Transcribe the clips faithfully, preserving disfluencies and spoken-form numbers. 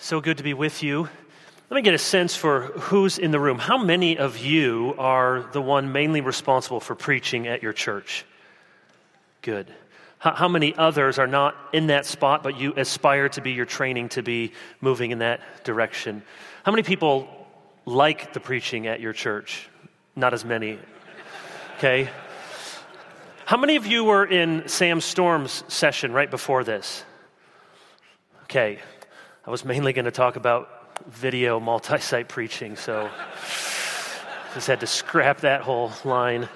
So good to be with you. Let me get a sense for who's in the room. How many of you are the one mainly responsible for preaching at your church? Good. How, how many others are not in that spot, but you aspire to be, your training to be moving in that direction? How many people like the preaching at your church? Not as many. Okay. How many of you were in Sam Storm's session right before this? Okay. I was mainly going to talk about video multi-site preaching, so just had to scrap that whole line.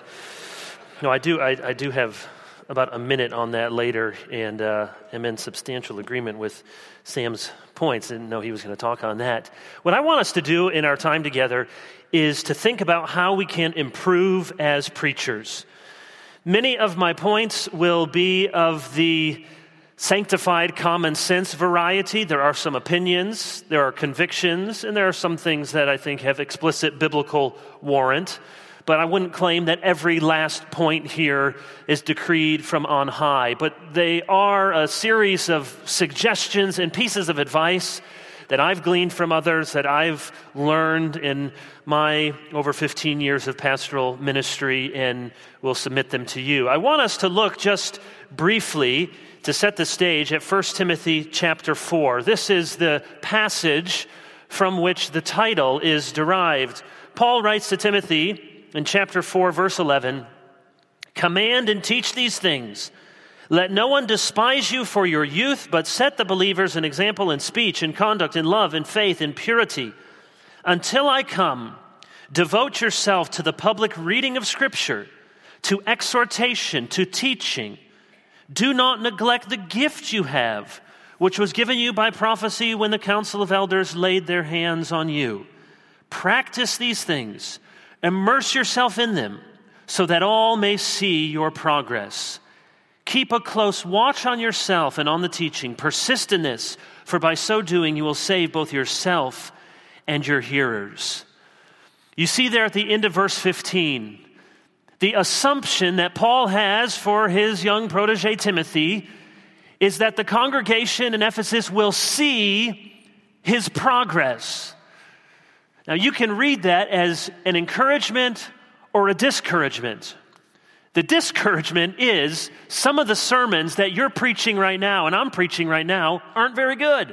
No, I do I, I do have about a minute on that later, and uh, am in substantial agreement with Sam's points. Didn't know he was going to talk on that. What I want us to do in our time together is to think about how we can improve as preachers. Many of my points will be of the sanctified common sense variety. There are some opinions, there are convictions, and there are some things that I think have explicit biblical warrant. But I wouldn't claim that every last point here is decreed from on high. But they are a series of suggestions and pieces of advice that I've gleaned from others, that I've learned in my over fifteen years of pastoral ministry, and will submit them to you. I want us to look just briefly to set the stage at First Timothy chapter four. This is the passage from which the title is derived. Paul writes to Timothy in chapter four, verse eleven, "Command and teach these things. Let no one despise you for your youth, but set the believers an example in speech, in conduct, in love, in faith, in purity. Until I come, devote yourself to the public reading of Scripture, to exhortation, to teaching. Do not neglect the gift you have, which was given you by prophecy when the council of elders laid their hands on you. Practice these things, immerse yourself in them, so that all may see your progress. Keep a close watch on yourself and on the teaching. Persist in this, for by so doing you will save both yourself and your hearers." You see there at the end of verse fifteen, the assumption that Paul has for his young protege Timothy is that the congregation in Ephesus will see his progress. Now you can read that as an encouragement or a discouragement. The discouragement is some of the sermons that you're preaching right now and I'm preaching right now aren't very good.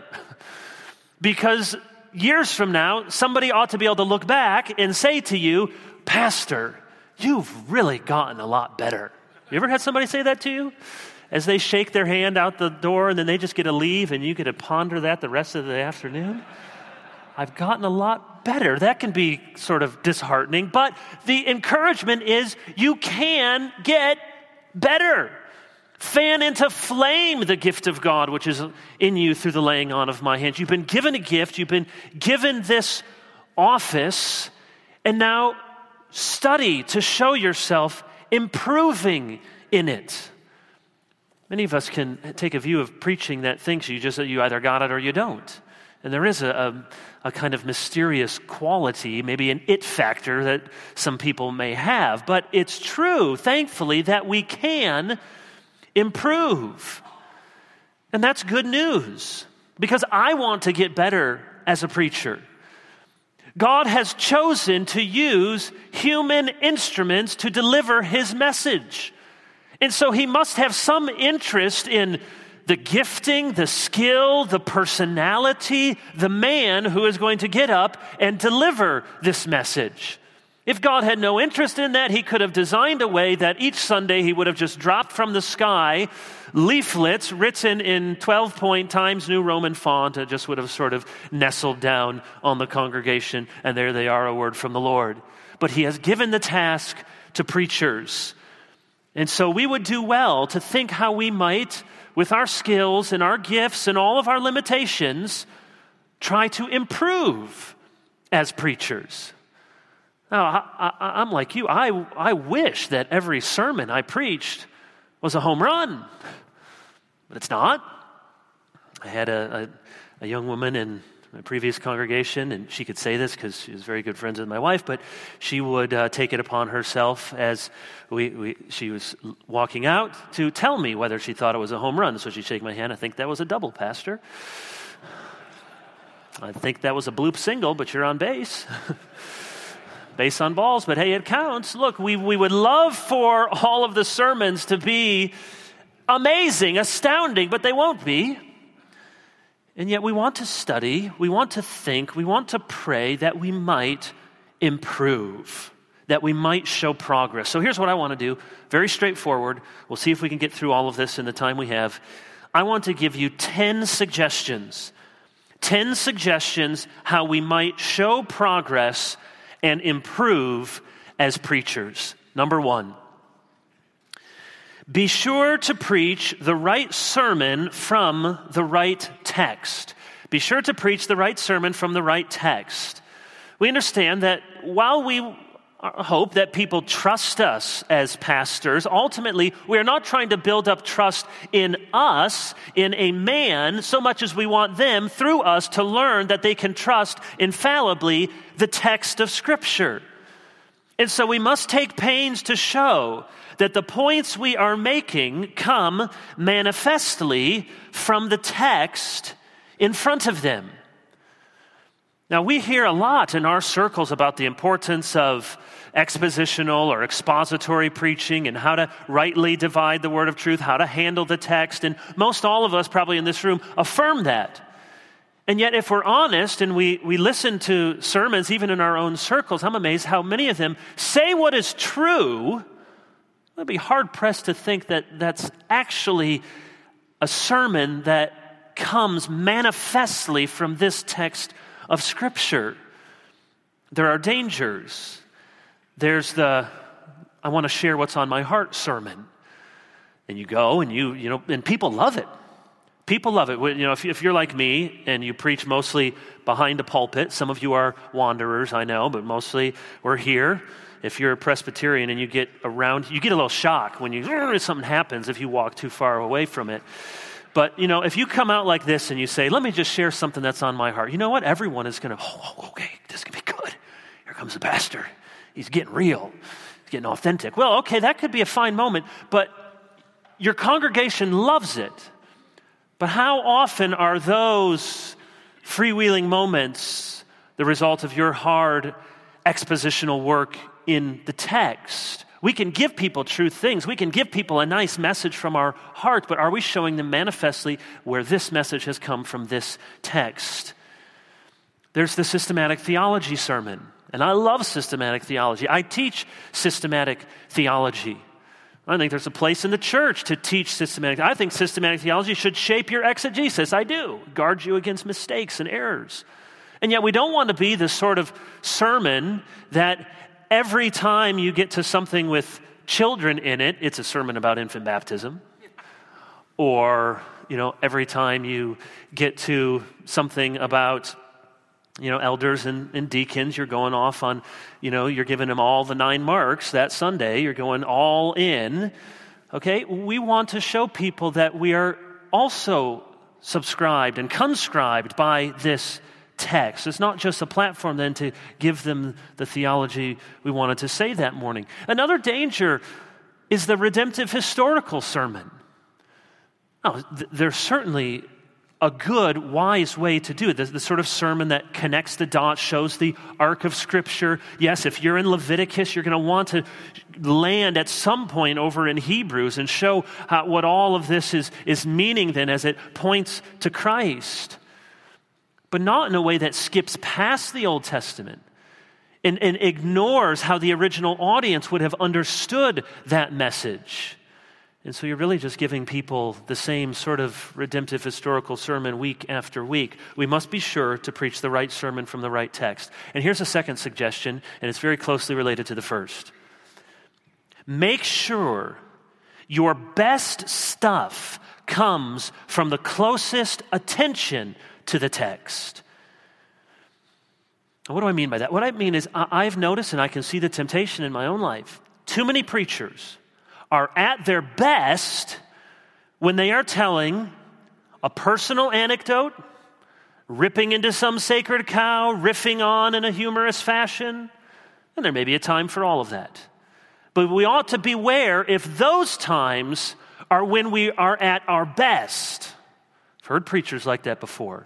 Because years from now, somebody ought to be able to look back and say to you, "Pastor, you've really gotten a lot better." You ever had somebody say that to you? As they shake their hand out the door and then they just get to leave and you get to ponder that the rest of the afternoon? I've gotten a lot better. That can be sort of disheartening, but the encouragement is you can get better. Fan into flame the gift of God, which is in you through the laying on of my hands. You've been given a gift. You've been given this office, and now study to show yourself improving in it. Many of us can take a view of preaching that thinks you just you either got it or you don't. And there is a, a, a kind of mysterious quality, maybe an it factor that some people may have. But it's true, thankfully, that we can improve. And that's good news, because I want to get better as a preacher. God has chosen to use human instruments to deliver his message. And so he must have some interest in the gifting, the skill, the personality, the man who is going to get up and deliver this message. If God had no interest in that, he could have designed a way that each Sunday he would have just dropped from the sky leaflets written in twelve-point Times New Roman font that just would have sort of nestled down on the congregation, and there they are, a word from the Lord. But he has given the task to preachers. And so we would do well to think how we might, with our skills and our gifts and all of our limitations, try to improve as preachers. Now, I, I, I'm like you. I, I wish that every sermon I preached was a home run, but it's not. I had a, a, a young woman in my previous congregation, and she could say this because she was very good friends with my wife, but she would uh, take it upon herself as we, we she was walking out to tell me whether she thought it was a home run. So she'd shake my hand. "I think that was a double, Pastor." I think that was a bloop single, but you're on base. Base on balls, but hey, it counts. Look, we, we would love for all of the sermons to be amazing, astounding, but they won't be. And yet we want to study, we want to think, we want to pray that we might improve, that we might show progress. So here's what I want to do, very straightforward. We'll see if we can get through all of this in the time we have. I want to give you ten suggestions, ten suggestions how we might show progress and improve as preachers. Number one, be sure to preach the right sermon from the right text. Be sure to preach the right sermon from the right text. We understand that while we hope that people trust us as pastors, ultimately we are not trying to build up trust in us, in a man, so much as we want them through us to learn that they can trust infallibly the text of Scripture. And so we must take pains to show that the points we are making come manifestly from the text in front of them. Now, we hear a lot in our circles about the importance of expositional or expository preaching and how to rightly divide the word of truth, how to handle the text, and most all of us probably in this room affirm that. And yet, if we're honest and we, we listen to sermons, even in our own circles, I'm amazed how many of them say what is true. I'd be hard-pressed to think that that's actually a sermon that comes manifestly from this text of Scripture. There are dangers. There's the, I want to share what's on my heart sermon. And you go and you, you know, and people love it. People love it. You know, if, if you're like me and you preach mostly behind a pulpit, some of you are wanderers, I know, but mostly we're here. If you're a Presbyterian and you get around, you get a little shock when you, something happens if you walk too far away from it. But, you know, if you come out like this and you say, let me just share something that's on my heart, you know what? Everyone is going to, oh, okay, this can be good. Here comes the pastor. He's getting real. He's getting authentic. Well, okay, that could be a fine moment, but your congregation loves it. But how often are those freewheeling moments the result of your hard expositional work in the text? We can give people true things. We can give people a nice message from our heart, but are we showing them manifestly where this message has come from this text? There's the systematic theology sermon, and I love systematic theology. I teach systematic theology. I think there's a place in the church to teach systematic. I think systematic theology should shape your exegesis. I do. Guard you against mistakes and errors. And yet we don't want to be the sort of sermon that every time you get to something with children in it, it's a sermon about infant baptism. Or, you know, every time you get to something about, you know, elders and, and deacons, you're going off on, you know, you're giving them all the nine marks that Sunday. You're going all in. Okay? We want to show people that we are also subscribed and conscribed by this text. It's not just a platform then to give them the theology we wanted to say that morning. Another danger is the redemptive historical sermon. Now, th- there's certainly a good, wise way to do it. The, the sort of sermon that connects the dots, shows the arc of Scripture. Yes, if you're in Leviticus, you're going to want to land at some point over in Hebrews and show how, what all of this is, is meaning then as it points to Christ. But not in a way that skips past the Old Testament and, and ignores how the original audience would have understood that message. And so you're really just giving people the same sort of redemptive historical sermon week after week. We must be sure to preach the right sermon from the right text. And here's a second suggestion, and it's very closely related to the first. Make sure your best stuff comes from the closest attention to the text. What do I mean by that? What I mean is I've noticed, and I can see the temptation in my own life, too many preachers are at their best when they are telling a personal anecdote, ripping into some sacred cow, riffing on in a humorous fashion, and there may be a time for all of that. But we ought to beware if those times are when we are at our best. I've heard preachers like that before.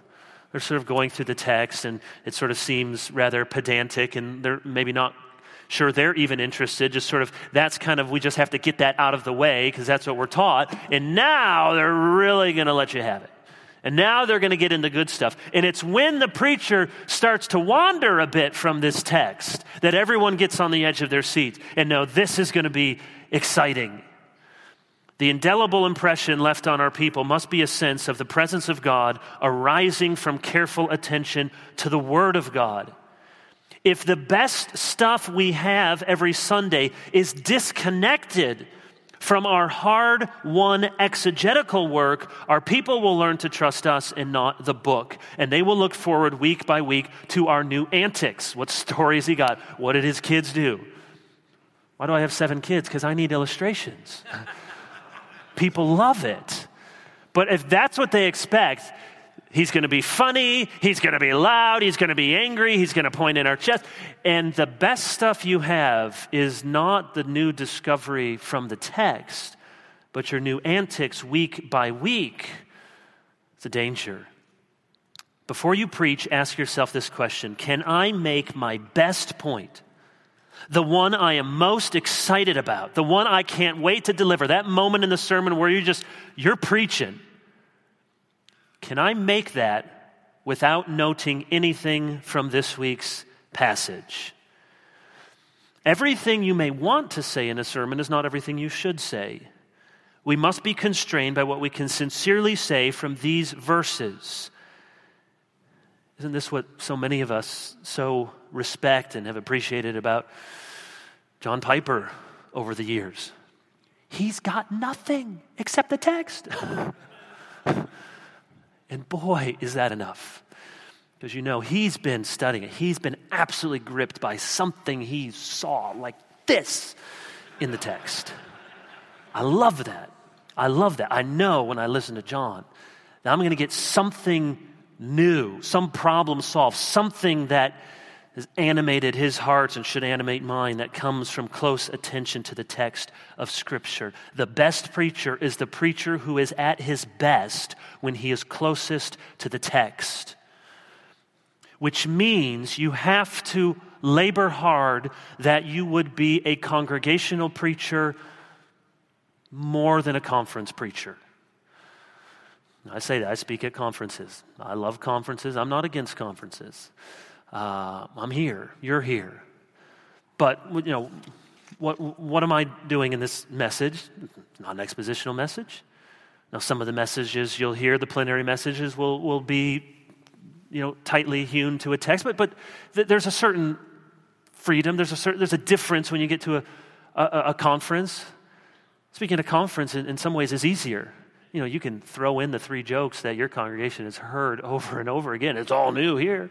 They're sort of going through the text, and it sort of seems rather pedantic, and they're maybe not sure they're even interested. Just sort of, that's kind of, we just have to get that out of the way because that's what we're taught. And now they're really going to let you have it. And now they're going to get into good stuff. And it's when the preacher starts to wander a bit from this text that everyone gets on the edge of their seat and know this is going to be exciting. The indelible impression left on our people must be a sense of the presence of God arising from careful attention to the Word of God. If the best stuff we have every Sunday is disconnected from our hard-won exegetical work, our people will learn to trust us and not the book. And they will look forward week by week to our new antics. What stories he got? What did his kids do? Why do I have seven kids? Because I need illustrations. People love it. But if that's what they expect, he's going to be funny, he's going to be loud, he's going to be angry, he's going to point in our chest. And the best stuff you have is not the new discovery from the text, but your new antics week by week. It's a danger. Before you preach, ask yourself this question: can I make my best point, the one I am most excited about, the one I can't wait to deliver, that moment in the sermon where you just, you're preaching, can I make that without noting anything from this week's passage? Everything you may want to say in a sermon is not everything you should say. We must be constrained by what we can sincerely say from these verses. Isn't this what so many of us so respect and have appreciated about John Piper over the years? He's got nothing except the text. And boy, is that enough. Because you know, he's been studying it. He's been absolutely gripped by something he saw like this in the text. I love that. I love that. I know when I listen to John that I'm going to get something new, some problem solved, something that has animated his heart and should animate mine, that comes from close attention to the text of Scripture. The best preacher is the preacher who is at his best when he is closest to the text, which means you have to labor hard that you would be a congregational preacher more than a conference preacher. I say that, I speak at conferences. I love conferences. I'm not against conferences. Uh, I'm here. You're here. But, you know, what what am I doing in this message? Not an expositional message. Now, some of the messages you'll hear, the plenary messages, will will be, you know, tightly hewn to a text. But but th- there's a certain freedom. There's a certain there's a difference when you get to a a, a conference. Speaking at a conference, in, in some ways, is easier. You know, you can throw in the three jokes that your congregation has heard over and over again. It's all new here.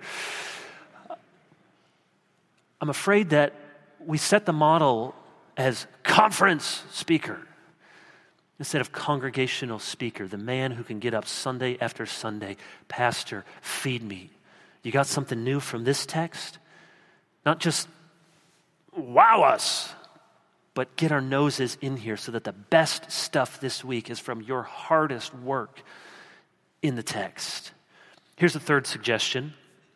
I'm afraid that we set the model as conference speaker instead of congregational speaker, the man who can get up Sunday after Sunday, pastor, feed me. You got something new from this text? Not just wow us, but get our noses in here so that the best stuff this week is from your hardest work in the text. Here's the third suggestion.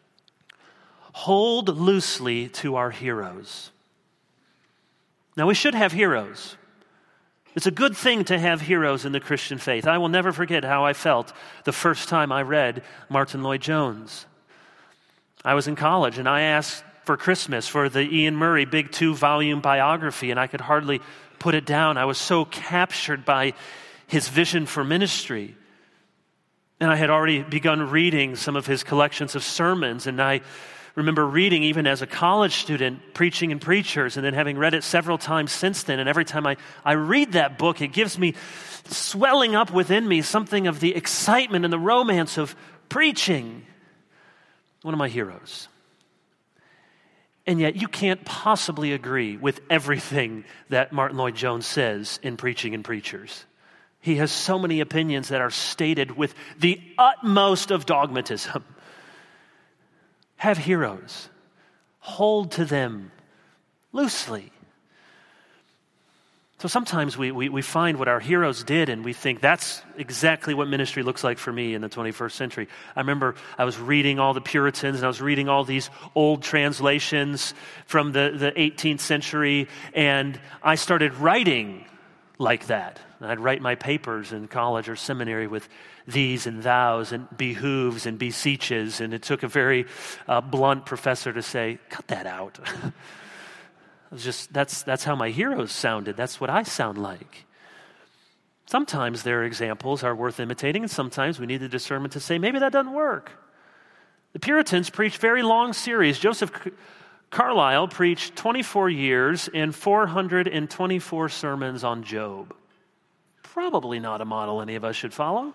Hold loosely to our heroes. Now, we should have heroes. It's a good thing to have heroes in the Christian faith. I will never forget how I felt the first time I read Martyn Lloyd-Jones. I was in college, and I asked for Christmas for the Ian Murray big two-volume biography, and I could hardly put it down. I was so captured by his vision for ministry. And I had already begun reading some of his collections of sermons, and I remember reading even as a college student, Preaching and Preachers, and then having read it several times since then. And every time I, I read that book, it gives me, swelling up within me, something of the excitement and the romance of preaching. One of my heroes. And yet you can't possibly agree with everything that Martyn Lloyd-Jones says in Preaching and Preachers. He has so many opinions that are stated with the utmost of dogmatism. Have heroes. Hold to them loosely. So sometimes we, we, we find what our heroes did and we think that's exactly what ministry looks like for me in the twenty-first century. I remember I was reading all the Puritans and I was reading all these old translations from the, the eighteenth century, and I started writing like that. And I'd write my papers in college or seminary with these and thous and behooves and beseeches, and it took a very uh, blunt professor to say, cut that out. It was just, that's, that's how my heroes sounded. That's what I sound like. Sometimes their examples are worth imitating, and sometimes we need the discernment to say, maybe that doesn't work. The Puritans preached very long series. Joseph Carlyle preached twenty-four years and four hundred twenty-four sermons on Job. Probably not a model any of us should follow.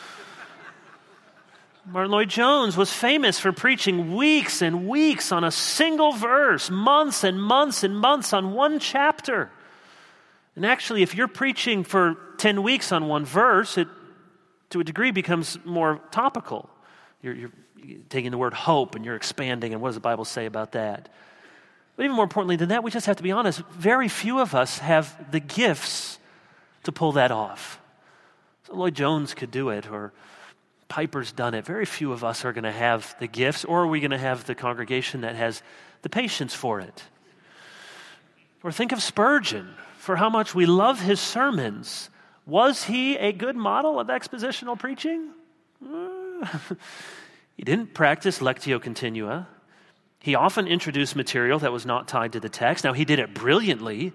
Martin Lloyd-Jones was famous for preaching weeks and weeks on a single verse, months and months and months on one chapter. And actually, if you're preaching for ten weeks on one verse, it, to a degree, becomes more topical. You're, you're taking the word hope and you're expanding, and what does the Bible say about that? But even more importantly than that, we just have to be honest, very few of us have the gifts to pull that off. So Lloyd-Jones could do it, or Piper's done it. Very few of us are going to have the gifts, or are we going to have the congregation that has the patience for it? Or think of Spurgeon, for how much we love his sermons. Was he a good model of expositional preaching? He didn't practice lectio continua. He often introduced material that was not tied to the text. Now, he did it brilliantly,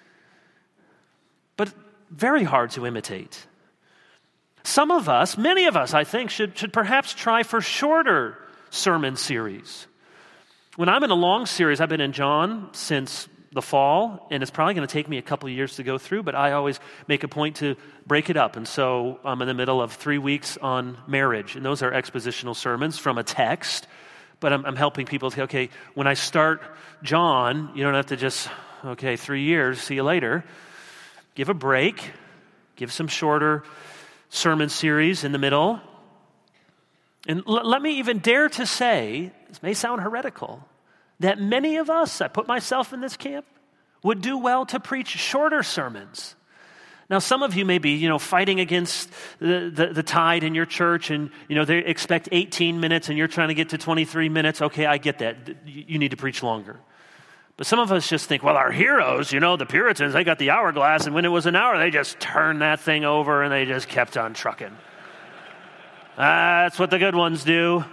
but very hard to imitate. Some of us, many of us, I think, should, should perhaps try for shorter sermon series. When I'm in a long series, I've been in John since the fall, and it's probably going to take me a couple of years to go through, but I always make a point to break it up. And so I'm in the middle of three weeks on marriage, and those are expositional sermons from a text, but I'm, I'm helping people say, okay, when I start John, you don't have to just, okay, three years, see you later. Give a break, give some shorter sermon series in the middle. And l- let me even dare to say, this may sound heretical, that many of us, I put myself in this camp, would do well to preach shorter sermons. Now, some of you may be, you know, fighting against the, the, the tide in your church, and, you know, they expect eighteen minutes and you're trying to get to twenty-three minutes. Okay, I get that. You need to preach longer. But some of us just think, well, our heroes, you know, the Puritans, they got the hourglass, and when it was an hour, they just turned that thing over and they just kept on trucking. That's what the good ones do.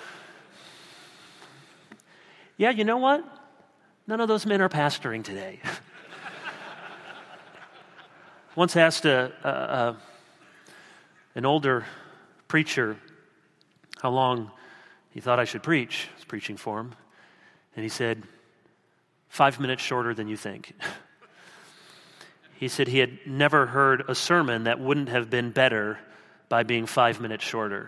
Yeah, you know what? None of those men are pastoring today. Once asked a, a, a, an older preacher how long he thought I should preach. I was preaching for him. And he said, five minutes shorter than you think. He said he had never heard a sermon that wouldn't have been better by being five minutes shorter.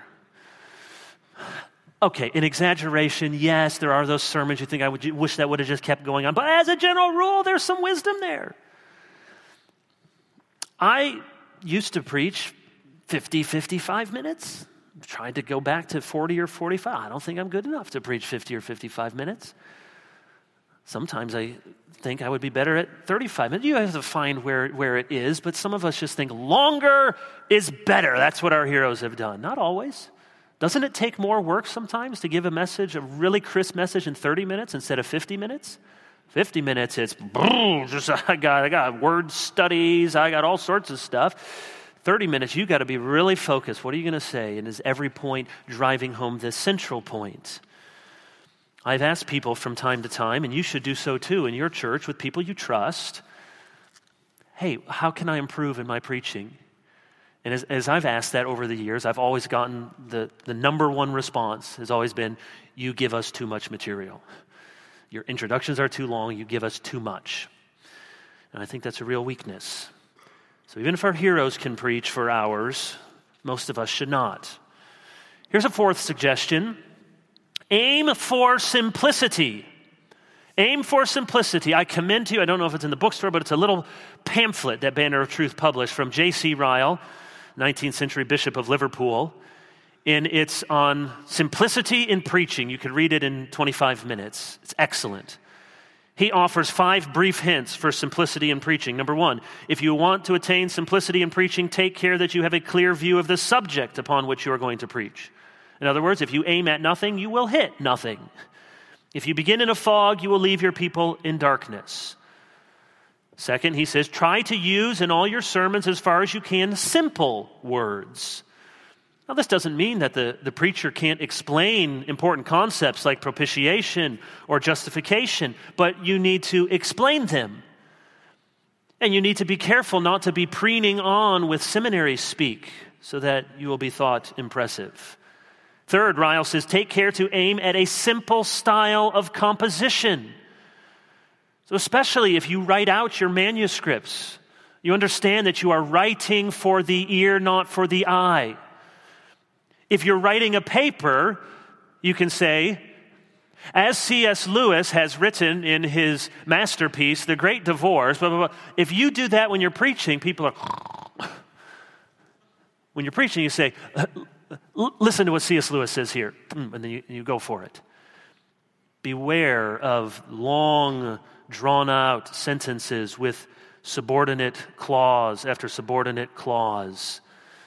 Okay, an exaggeration, yes, there are those sermons you think I would wish that would have just kept going on. But as a general rule, there's some wisdom there. I used to preach fifty, fifty-five minutes. I'm trying to go back to forty or forty-five. I don't think I'm good enough to preach fifty or fifty-five minutes. Sometimes I think I would be better at thirty-five minutes. You have to find where, where it is, but some of us just think longer is better. That's what our heroes have done. Not always. Doesn't it take more work sometimes to give a message, a really crisp message in thirty minutes instead of fifty minutes? fifty minutes, it's just I got I got word studies, I got all sorts of stuff. thirty minutes, you got to be really focused. What are you going to say? And is every point driving home the central point? I've asked people from time to time, and you should do so too in your church with people you trust, hey, how can I improve in my preaching? And as, as I've asked that over the years, I've always gotten the, the number one response has always been, you give us too much material. Your introductions are too long, you give us too much. And I think that's a real weakness. So even if our heroes can preach for hours, most of us should not. Here's a fourth suggestion. Aim for simplicity. Aim for simplicity. I commend to you, I don't know if it's in the bookstore, but it's a little pamphlet that Banner of Truth published from J C Ryle, nineteenth century bishop of Liverpool. And it's on simplicity in preaching. You could read it in twenty-five minutes. It's excellent. He offers five brief hints for simplicity in preaching. Number one, if you want to attain simplicity in preaching, take care that you have a clear view of the subject upon which you are going to preach. In other words, if you aim at nothing, you will hit nothing. If you begin in a fog, you will leave your people in darkness. Second, he says, try to use in all your sermons as far as you can simple words. Now, this doesn't mean that the, the preacher can't explain important concepts like propitiation or justification, but you need to explain them. And you need to be careful not to be preening on with seminary speak so that you will be thought impressive. Third, Ryle says, take care to aim at a simple style of composition. So especially if you write out your manuscripts, you understand that you are writing for the ear, not for the eye. If you're writing a paper, you can say, as C S Lewis has written in his masterpiece, The Great Divorce, blah, blah, blah. If you do that when you're preaching, people are... When you're preaching, you say, listen to what C S Lewis says here, and then you, you go for it. Beware of long, drawn-out sentences with subordinate clause after subordinate clause.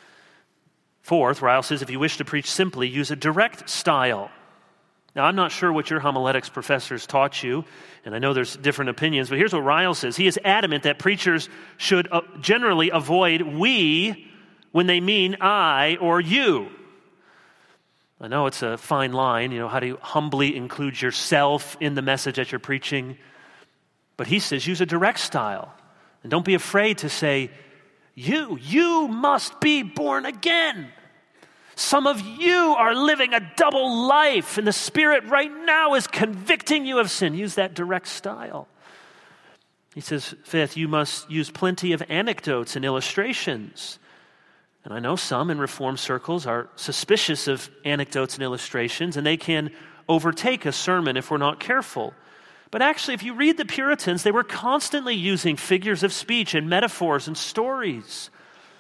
Fourth, Ryle says, if you wish to preach simply, use a direct style. Now, I'm not sure what your homiletics professors taught you, and I know there's different opinions, but here's what Ryle says. He is adamant that preachers should uh, generally avoid we when they mean I or you. I know it's a fine line, you know, how do you humbly include yourself in the message that you're preaching? But he says use a direct style, and don't be afraid to say, you, you must be born again. Some of you are living a double life, and the Spirit right now is convicting you of sin. Use that direct style. He says, fifth, you must use plenty of anecdotes and illustrations. And I know some in Reformed circles are suspicious of anecdotes and illustrations, and they can overtake a sermon if we're not careful. But actually, if you read the Puritans, they were constantly using figures of speech and metaphors and stories.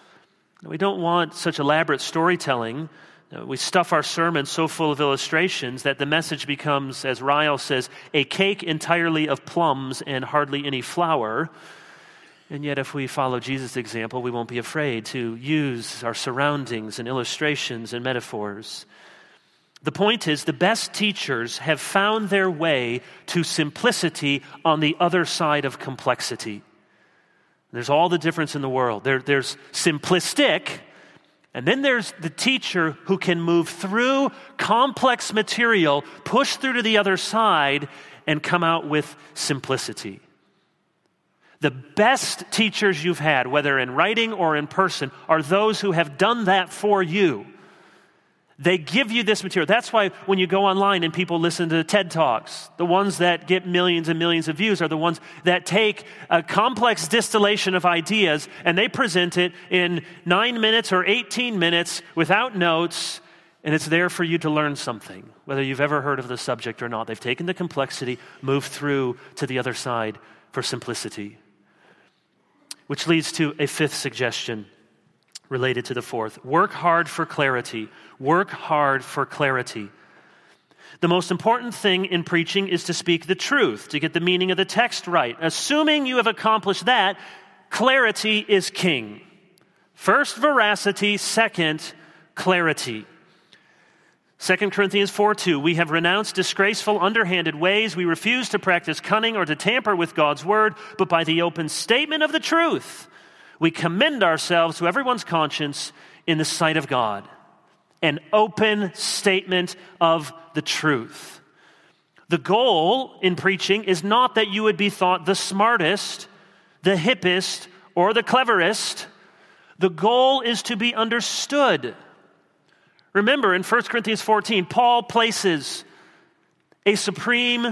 We don't want such elaborate storytelling. We stuff our sermons so full of illustrations that the message becomes, as Ryle says, a cake entirely of plums and hardly any flour. And yet, if we follow Jesus' example, we won't be afraid to use our surroundings and illustrations and metaphors. The point is, the best teachers have found their way to simplicity on the other side of complexity. There's all the difference in the world. There, there's simplistic, and then there's the teacher who can move through complex material, push through to the other side, and come out with simplicity. The best teachers you've had, whether in writing or in person, are those who have done that for you. They give you this material. That's why when you go online and people listen to TED Talks, the ones that get millions and millions of views are the ones that take a complex distillation of ideas and they present it in nine minutes or eighteen minutes without notes, and it's there for you to learn something, whether you've ever heard of the subject or not. They've taken the complexity, moved through to the other side for simplicity. Which leads to a fifth suggestion related to the fourth. Work hard for clarity. Work hard for clarity. The most important thing in preaching is to speak the truth, to get the meaning of the text right. Assuming you have accomplished that, clarity is king. First, veracity. Second, clarity. Second Corinthians four two, we have renounced disgraceful, underhanded ways. We refuse to practice cunning or to tamper with God's word, but by the open statement of the truth, we commend ourselves to everyone's conscience in the sight of God. An open statement of the truth. The goal in preaching is not that you would be thought the smartest, the hippest, or the cleverest. The goal is to be understood. Remember, in First Corinthians fourteen, Paul places a supreme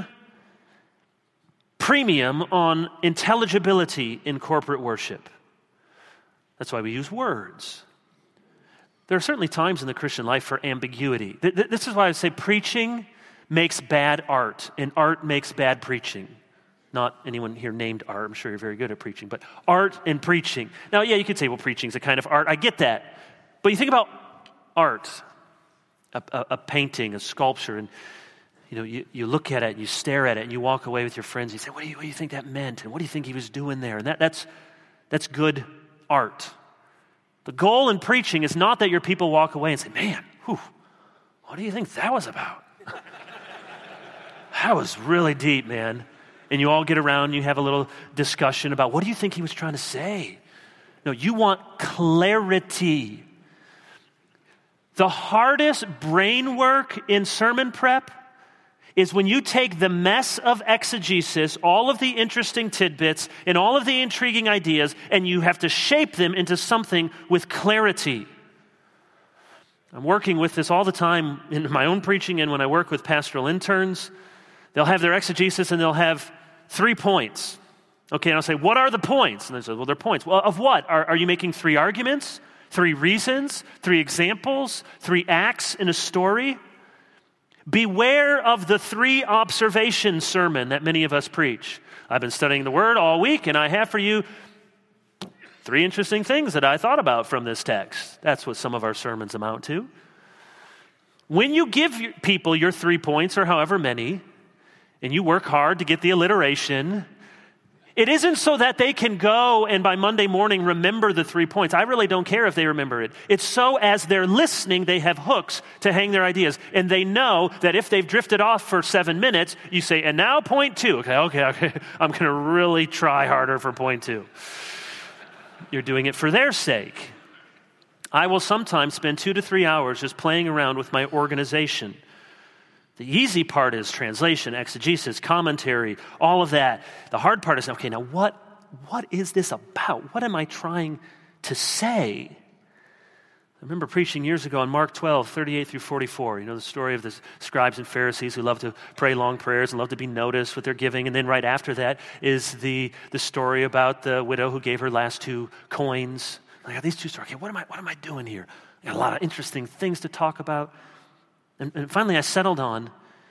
premium on intelligibility in corporate worship. That's why we use words. There are certainly times in the Christian life for ambiguity. This is why I say preaching makes bad art, and art makes bad preaching. Not anyone here named Art. I'm sure you're very good at preaching, but art and preaching. Now, yeah, you could say, well, preaching is a kind of art. I get that. But you think about art, a, a, a painting, a sculpture, and you know, you, you look at it, and you stare at it, and you walk away with your friends, and you say, what do you, what do you think that meant? And what do you think he was doing there? And that, that's, that's good art. The goal in preaching is not that your people walk away and say, man, whew, what do you think that was about? That was really deep, man. And you all get around, you have a little discussion about, what do you think he was trying to say? No, you want clarity. The hardest brain work in sermon prep is when you take the mess of exegesis, all of the interesting tidbits and all of the intriguing ideas, and you have to shape them into something with clarity. I'm working with this all the time in my own preaching and when I work with pastoral interns. They'll have their exegesis and they'll have three points. Okay, and I'll say, what are the points? And they say, well, they're points. Well, of what? Are, are you making three arguments, three reasons, three examples, three acts in a story? Beware of the three observation sermon that many of us preach. I've been studying the Word all week, and I have for you three interesting things that I thought about from this text. That's what some of our sermons amount to. When you give people your three points, or however many, and you work hard to get the alliteration, it isn't so that they can go and by Monday morning remember the three points. I really don't care if they remember it. It's so as they're listening, they have hooks to hang their ideas. And they know that if they've drifted off for seven minutes, you say, and now point two. Okay, okay, okay. I'm going to really try harder for point two. You're doing it for their sake. I will sometimes spend two to three hours just playing around with my organization. The easy part is translation, exegesis, commentary, all of that. The hard part is, okay, now what, what is this about? What am I trying to say? I remember preaching years ago on Mark twelve, thirty-eight through forty-four. You know, the story of the scribes and Pharisees who love to pray long prayers and love to be noticed with their giving. And then right after that is the, the story about the widow who gave her last two coins. I got these two stories. Okay, what am I, what am I doing here? I got a lot of interesting things to talk about. And, and finally, I settled on,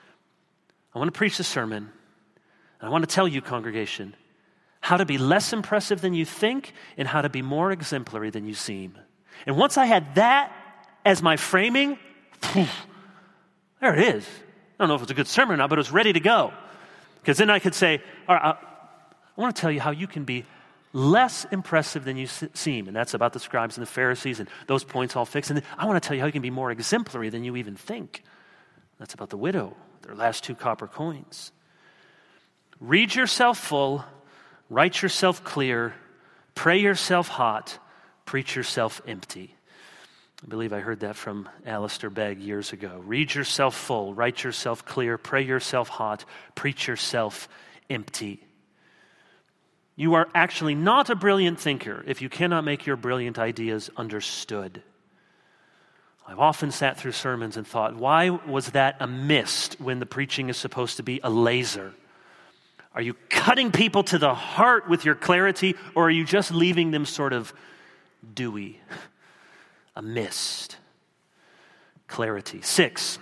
I want to preach the sermon, and I want to tell you, congregation, how to be less impressive than you think and how to be more exemplary than you seem. And once I had that as my framing, phew, there it is. I don't know if it's a good sermon or not, but it was ready to go. Because then I could say, all right, I, I want to tell you how you can be less impressive than you seem. And that's about the scribes and the Pharisees and those points all fixed. And then I want to tell you how you can be more exemplary than you even think. That's about the widow, their last two copper coins. Read yourself full, write yourself clear, pray yourself hot, preach yourself empty. I believe I heard that from Alistair Begg years ago. Read yourself full, write yourself clear, pray yourself hot, preach yourself empty. You are actually not a brilliant thinker if you cannot make your brilliant ideas understood. I've often sat through sermons and thought, why was that a mist when the preaching is supposed to be a laser? Are you cutting people to the heart with your clarity, or are you just leaving them sort of dewy? A mist. Clarity. Six,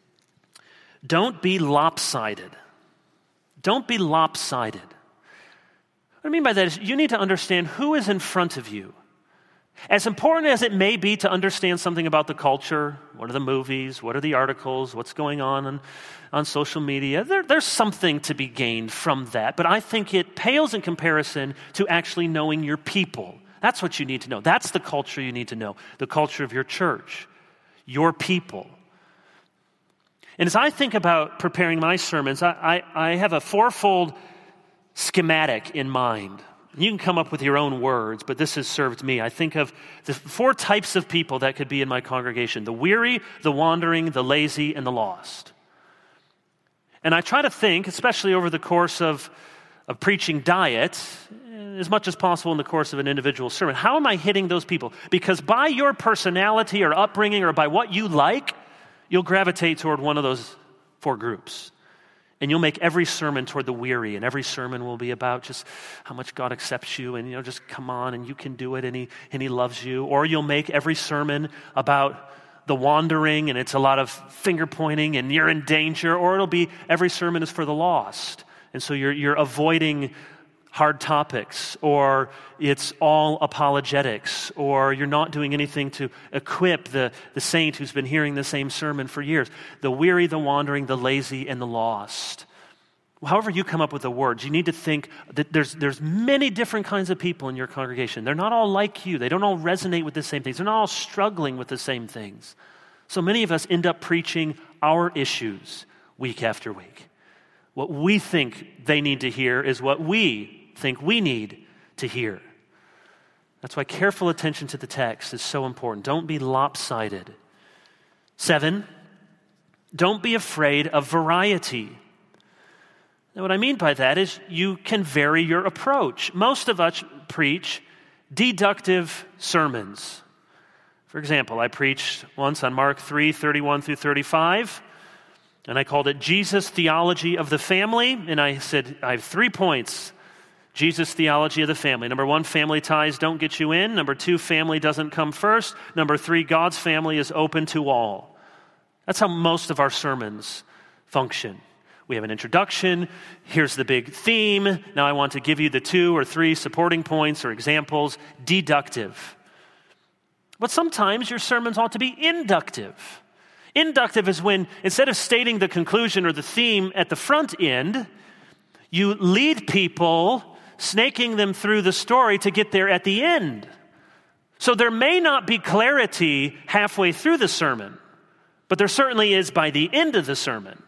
don't be lopsided. Don't be lopsided. What I mean by that is you need to understand who is in front of you. As important as it may be to understand something about the culture, what are the movies, what are the articles, what's going on on, on social media, there, there's something to be gained from that. But I think it pales in comparison to actually knowing your people. That's what you need to know. That's the culture you need to know, the culture of your church, your people. And as I think about preparing my sermons, I, I, I have a fourfold schematic in mind. You can come up with your own words, but this has served me. I think of the four types of people that could be in my congregation: the weary, the wandering, the lazy, and the lost. And I try to think, especially over the course of, of preaching diet, as much as possible in the course of an individual sermon, how am I hitting those people? Because by your personality or upbringing or by what you like, you'll gravitate toward one of those four groups. And you'll make every sermon toward the weary, and every sermon will be about just how much God accepts you, and you know, just come on, and you can do it, and He and He loves you. Or you'll make every sermon about the wandering, and it's a lot of finger pointing, and you're in danger. Or it'll be every sermon is for the lost, and so you're you're avoiding hard topics, or it's all apologetics, or you're not doing anything to equip the, the saint who's been hearing the same sermon for years. The weary, the wandering, the lazy, and the lost. However you come up with the words, you need to think that there's, there's many different kinds of people in your congregation. They're not all like you. They don't all resonate with the same things. They're not all struggling with the same things. So many of us end up preaching our issues week after week. What we think they need to hear is what we think we need to hear. That's why careful attention to the text is so important. Don't be lopsided. Seven, don't be afraid of variety. Now, what I mean by that is you can vary your approach. Most of us preach deductive sermons. For example, I preached once on Mark three, thirty-one through thirty-five, and I called it Jesus Theology of the Family, and I said, I have three points. Jesus Theology of the Family. Number one, family ties don't get you in. Number two, family doesn't come first. Number three, God's family is open to all. That's how most of our sermons function. We have an introduction. Here's the big theme. Now I want to give you the two or three supporting points or examples. Deductive. But sometimes your sermons ought to be inductive. Inductive is when, instead of stating the conclusion or the theme at the front end, you lead people, snaking them through the story to get there at the end. So there may not be clarity halfway through the sermon, but there certainly is by the end of the sermon.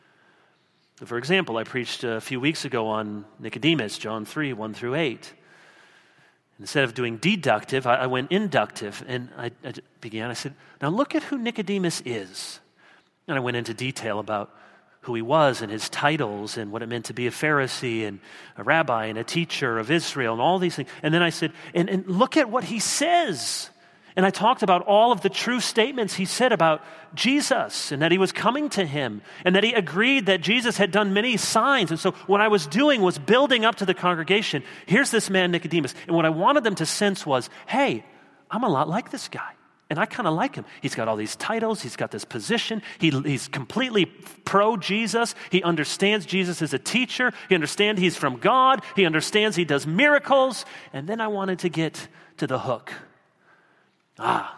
For example, I preached a few weeks ago on Nicodemus, John three, one through eight. Instead of doing deductive, I, I went inductive, and I, I began, I said, now look at who Nicodemus is. And I went into detail about who he was and his titles and what it meant to be a Pharisee and a rabbi and a teacher of Israel and all these things. And then I said, and, and look at what he says. And I talked about all of the true statements he said about Jesus and that he was coming to him and that he agreed that Jesus had done many signs. And so what I was doing was building up to the congregation. Here's this man, Nicodemus. And what I wanted them to sense was, hey, I'm a lot like this guy. And I kind of like him. He's got all these titles. He's got this position. He, he's completely pro-Jesus. He understands Jesus as a teacher. He understands he's from God. He understands he does miracles. And then I wanted to get to the hook. Ah,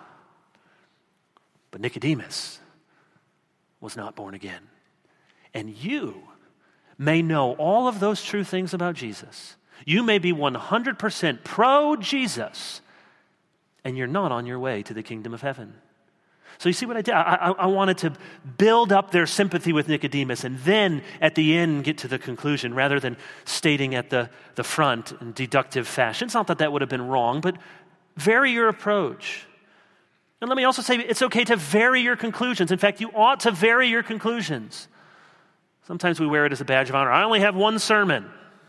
but Nicodemus was not born again. And you may know all of those true things about Jesus. You may be one hundred percent pro-Jesus, and you're not on your way to the kingdom of heaven. So you see what I did? I, I, I wanted to build up their sympathy with Nicodemus and then at the end get to the conclusion rather than stating at the, the front in deductive fashion. It's not that that would have been wrong, but vary your approach. And let me also say, it's okay to vary your conclusions. In fact, you ought to vary your conclusions. Sometimes we wear it as a badge of honor. I only have one sermon.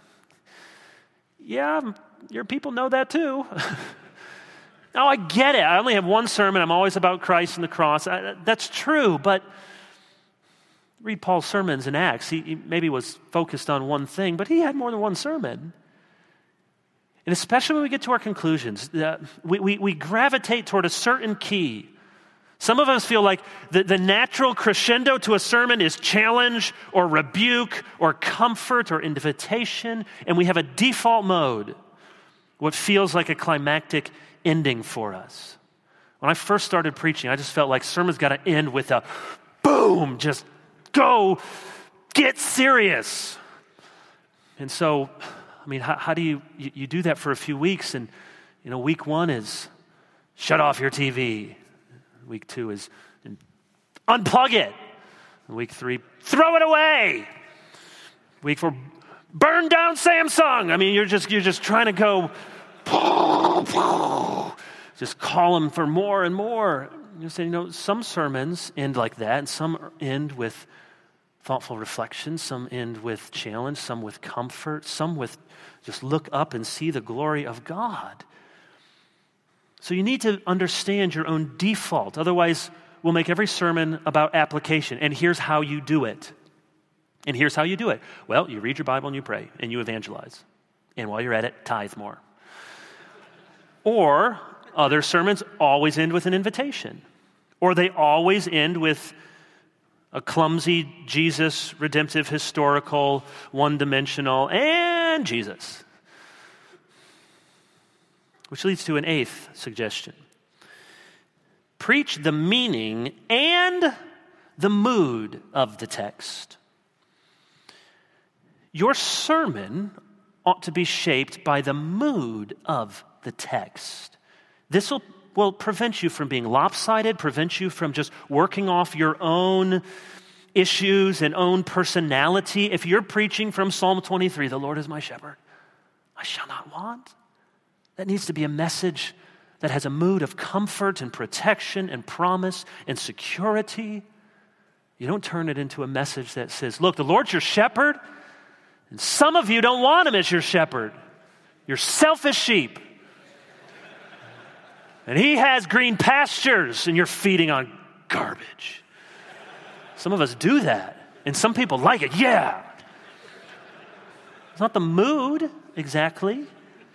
Yeah, your people know that too. Oh, I get it. I only have one sermon. I'm always about Christ and the cross. I, that's true, but read Paul's sermons in Acts. He, he maybe was focused on one thing, but he had more than one sermon. And especially when we get to our conclusions, uh, we, we, we gravitate toward a certain key. Some of us feel like the, the natural crescendo to a sermon is challenge or rebuke or comfort or invitation, and we have a default mode, what feels like a climactic ending for us. When I first started preaching, I just felt like sermons got to end with a boom, just go, get serious. And so, I mean, how, how do you, you, you do that for a few weeks, and, you know, week one is shut off your T V. Week two is unplug it. Week three, throw it away. Week four, burn down Samsung. I mean, you're just, you're just trying to go, just call them for more and more. You say, you know, some sermons end like that, and some end with thoughtful reflection, some end with challenge, some with comfort, some with just look up and see the glory of God. So you need to understand your own default. Otherwise, we'll make every sermon about application. And here's how you do it. And here's how you do it. Well, you read your Bible and you pray and you evangelize. And while you're at it, tithe more. Or other sermons always end with an invitation. Or they always end with a clumsy Jesus, redemptive, historical, one-dimensional, and Jesus. Which leads to an eighth suggestion. Preach the meaning and the mood of the text. Your sermon ought to be shaped by the mood of the text. This will, will prevent you from being lopsided, prevent you from just working off your own issues and own personality. If you're preaching from Psalm twenty-three, the Lord is my shepherd, I shall not want. That needs to be a message that has a mood of comfort and protection and promise and security. You don't turn it into a message that says, look, the Lord's your shepherd, and some of you don't want him as your shepherd. You're selfish sheep. And he has green pastures, and you're feeding on garbage. Some of us do that, and some people like it. Yeah. It's not the mood exactly.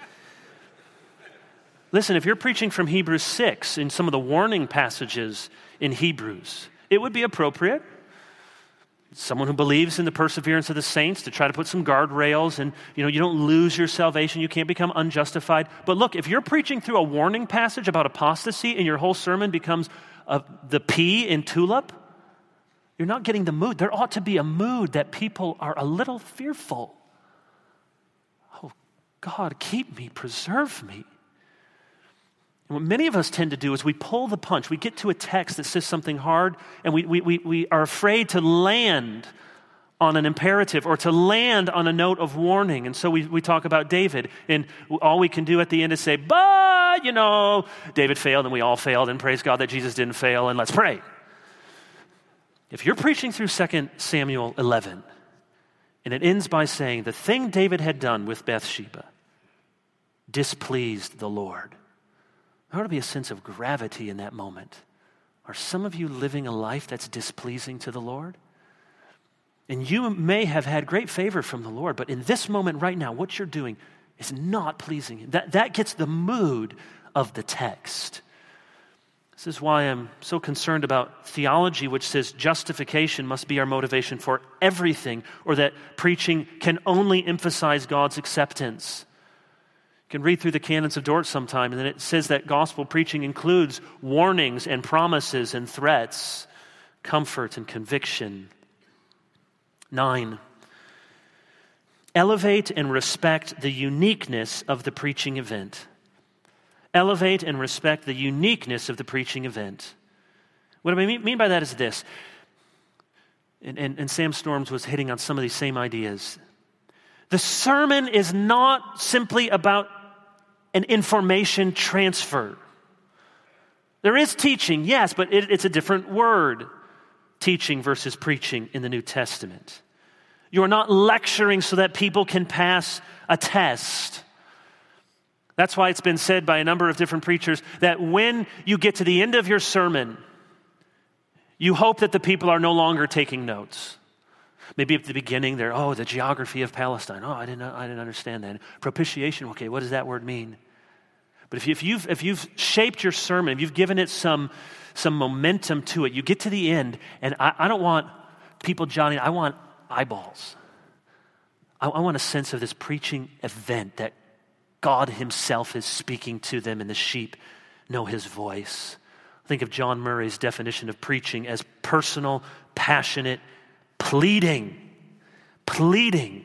Listen, if you're preaching from Hebrews six in some of the warning passages in Hebrews, it would be appropriate. Someone who believes in the perseverance of the saints to try to put some guardrails and, you know, you don't lose your salvation. You can't become unjustified. But look, if you're preaching through a warning passage about apostasy and your whole sermon becomes uh, the P in tulip, you're not getting the mood. There ought to be a mood that people are a little fearful. Oh, God, keep me, preserve me. And what many of us tend to do is we pull the punch. We get to a text that says something hard, and we, we, we, we are afraid to land on an imperative or to land on a note of warning. And so we, we talk about David, and all we can do at the end is say, but, you know, David failed, and we all failed, and praise God that Jesus didn't fail, and let's pray. If you're preaching through Second Samuel eleven, and it ends by saying, the thing David had done with Bathsheba displeased the Lord, there ought to be a sense of gravity in that moment. Are some of you living a life that's displeasing to the Lord? And you may have had great favor from the Lord, but in this moment right now, what you're doing is not pleasing. That, that gets the mood of the text. This is why I'm so concerned about theology, which says justification must be our motivation for everything, or that preaching can only emphasize God's acceptance. You can read through the canons of Dort sometime, and then it says that gospel preaching includes warnings and promises and threats, comfort and conviction. Nine, elevate and respect the uniqueness of the preaching event. Elevate and respect the uniqueness of the preaching event. What I mean by that is this, and, and, and Sam Storms was hitting on some of these same ideas. The sermon is not simply about an information transfer. There is teaching, yes, but it, it's a different word. Teaching versus preaching in the New Testament. You are not lecturing so that people can pass a test. That's why it's been said by a number of different preachers that when you get to the end of your sermon, you hope that the people are no longer taking notes. Maybe at the beginning they're, oh, the geography of Palestine. Oh, I didn't, I didn't understand that. Propitiation, okay, what does that word mean? But if, you, if, you've, if you've shaped your sermon, if you've given it some, some momentum to it, you get to the end, and I, I don't want people jotting, I want eyeballs. I, I want a sense of this preaching event that God himself is speaking to them, and the sheep know his voice. Think of John Murray's definition of preaching as personal, passionate, pleading, pleading.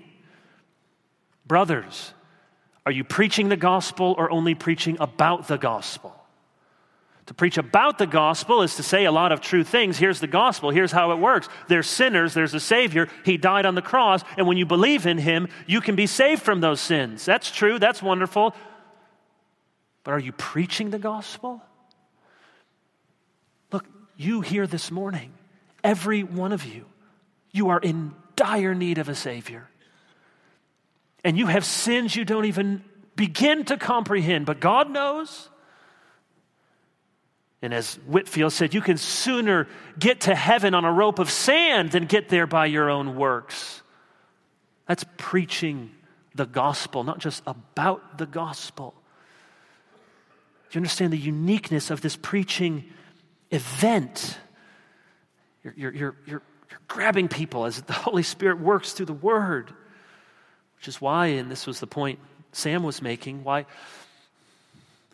Brothers, are you preaching the gospel or only preaching about the gospel? To preach about the gospel is to say a lot of true things. Here's the gospel. Here's how it works. There's sinners. There's a Savior. He died on the cross. And when you believe in him, you can be saved from those sins. That's true. That's wonderful. But are you preaching the gospel? Look, you here this morning, every one of you, you are in dire need of a Savior. And you have sins you don't even begin to comprehend, but God knows. And as Whitefield said, you can sooner get to heaven on a rope of sand than get there by your own works. That's preaching the gospel, not just about the gospel. Do you understand the uniqueness of this preaching event? You're, you're, you're, you're, you're grabbing people as the Holy Spirit works through the Word, which is why, and this was the point Sam was making, why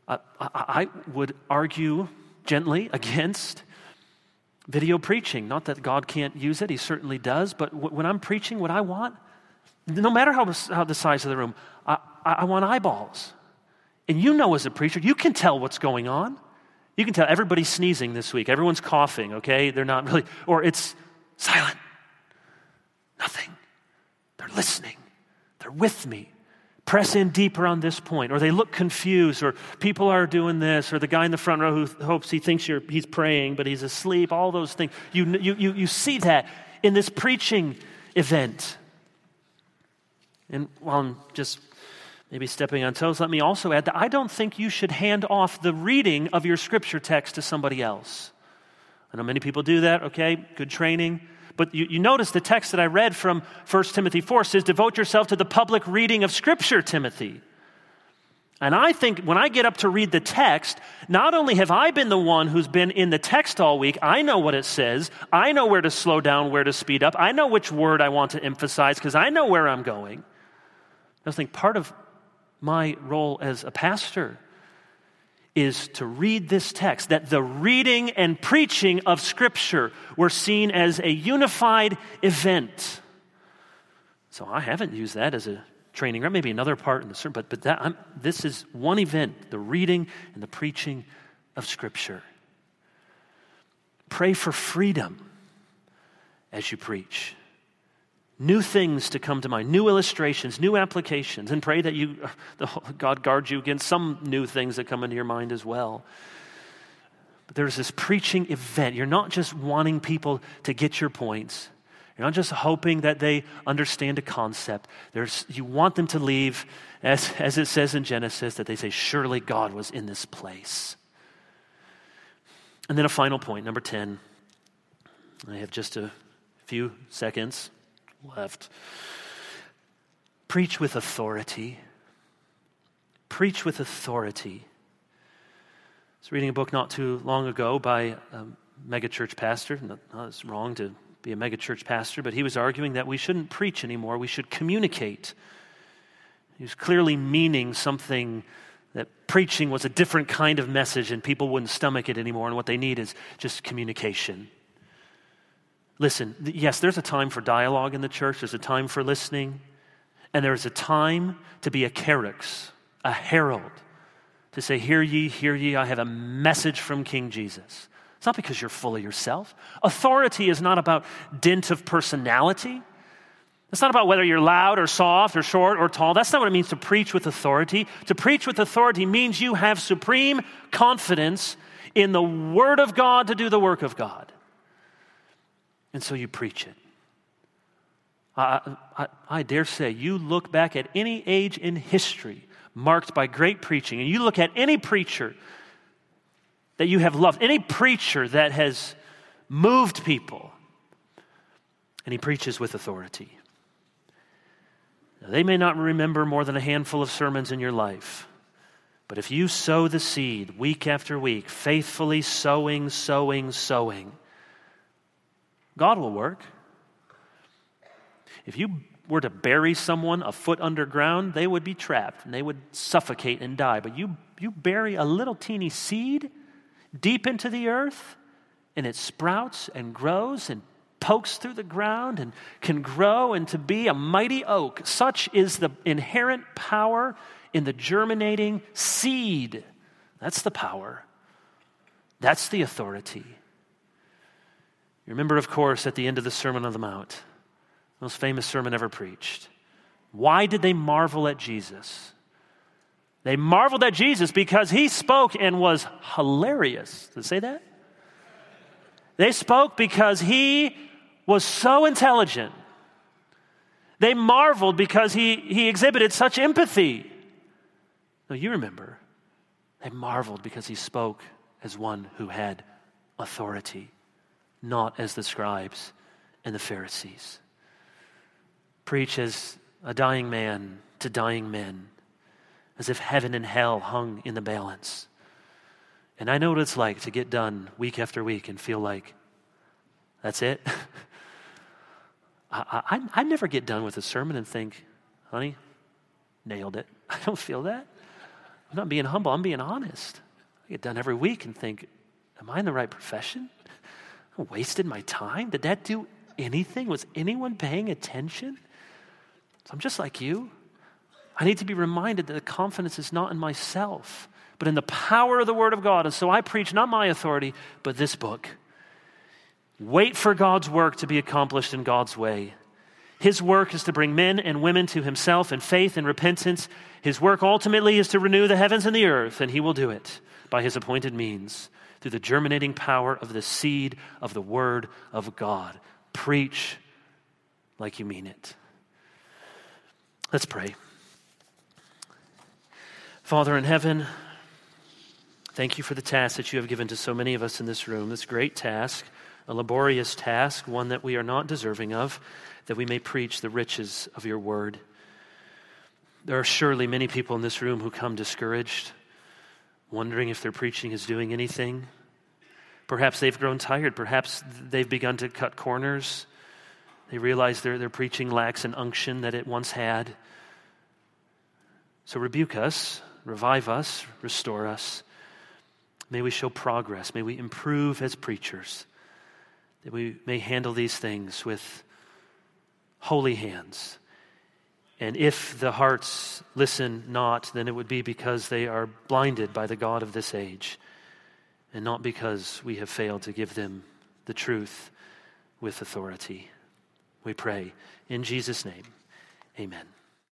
I, I, I would argue gently against video preaching. Not that God can't use it, he certainly does, but w- when I'm preaching what I want, no matter how, how the size of the room, I, I, I want eyeballs. And you know as a preacher, you can tell what's going on. You can tell everybody's sneezing this week. Everyone's coughing, okay? They're not really, or it's silent. Nothing. They're listening. They're with me. Press in deeper on this point. Or they look confused, or people are doing this, or the guy in the front row who hopes he thinks you're, he's praying, but he's asleep, all those things. You, you, you, you see that in this preaching event. And while I'm just maybe stepping on toes, let me also add that I don't think you should hand off the reading of your scripture text to somebody else. I know many people do that, okay, good training. But you, you notice the text that I read from First Timothy four says, devote yourself to the public reading of Scripture, Timothy. And I think when I get up to read the text, not only have I been the one who's been in the text all week, I know what it says, I know where to slow down, where to speed up, I know which word I want to emphasize because I know where I'm going. I think part of my role as a pastor is to read this text, that the reading and preaching of Scripture were seen as a unified event. So I haven't used that as a training, or maybe another part in the sermon, but, but that, I'm, this is one event, the reading and the preaching of Scripture. Pray for freedom as you preach. New things to come to mind, new illustrations, new applications, and pray that you, God guards you against some new things that come into your mind as well. But there's this preaching event. You're not just wanting people to get your points. You're not just hoping that they understand a concept. There's, you want them to leave, as, as it says in Genesis, that they say, surely God was in this place. And then a final point, number ten. I have just a few seconds left. Preach with authority. Preach with authority. I was reading a book not too long ago by a megachurch pastor. No, no, it's wrong to be a megachurch pastor, but he was arguing that we shouldn't preach anymore. We should communicate. He was clearly meaning something that preaching was a different kind of message and people wouldn't stomach it anymore, and what they need is just communication. Listen, yes, there's a time for dialogue in the church. There's a time for listening. And there's a time to be a kerux, a herald, to say, hear ye, hear ye, I have a message from King Jesus. It's not because you're full of yourself. Authority is not about dint of personality. It's not about whether you're loud or soft or short or tall. That's not what it means to preach with authority. To preach with authority means you have supreme confidence in the Word of God to do the work of God. And so you preach it. I, I, I dare say, you look back at any age in history marked by great preaching, and you look at any preacher that you have loved, any preacher that has moved people, and he preaches with authority. Now, they may not remember more than a handful of sermons in your life, but if you sow the seed week after week, faithfully sowing, sowing, sowing, God will work. If you were to bury someone a foot underground, they would be trapped and they would suffocate and die. But you, you bury a little teeny seed deep into the earth, and it sprouts and grows and pokes through the ground and can grow and to be a mighty oak. Such is the inherent power in the germinating seed. That's the power. That's the authority. You remember, of course, at the end of the Sermon on the Mount, most famous sermon ever preached. Why did they marvel at Jesus? They marveled at Jesus because he spoke and was hilarious. Did it say that? They spoke because he was so intelligent. They marveled because he, he exhibited such empathy. No, you remember. They marveled because he spoke as one who had authority, not as the scribes and the Pharisees. Preach as a dying man to dying men, as if heaven and hell hung in the balance. And I know what it's like to get done week after week and feel like, that's it? I, I, I never get done with a sermon and think, honey, nailed it. I don't feel that. I'm not being humble, I'm being honest. I get done every week and think, am I in the right profession? I wasted my time? Did that do anything? Was anyone paying attention? So I'm just like you. I need to be reminded that the confidence is not in myself, but in the power of the Word of God. And so I preach not my authority, but this book. Wait for God's work to be accomplished in God's way. His work is to bring men and women to himself in faith and repentance. His work ultimately is to renew the heavens and the earth, and he will do it by his appointed means through the germinating power of the seed of the Word of God. Preach like you mean it. Let's pray. Father in heaven, thank you for the task that you have given to so many of us in this room, this great task, a laborious task, one that we are not deserving of, that we may preach the riches of your word. There are surely many people in this room who come discouraged, wondering if their preaching is doing anything. Perhaps they've grown tired. Perhaps they've begun to cut corners. They realize their, their preaching lacks an unction that it once had. So rebuke us, revive us, restore us. May we show progress. May we improve as preachers. That we may handle these things with holy hands. And if the hearts listen not, then it would be because they are blinded by the God of this age, and not because we have failed to give them the truth with authority. We pray in Jesus' name, amen.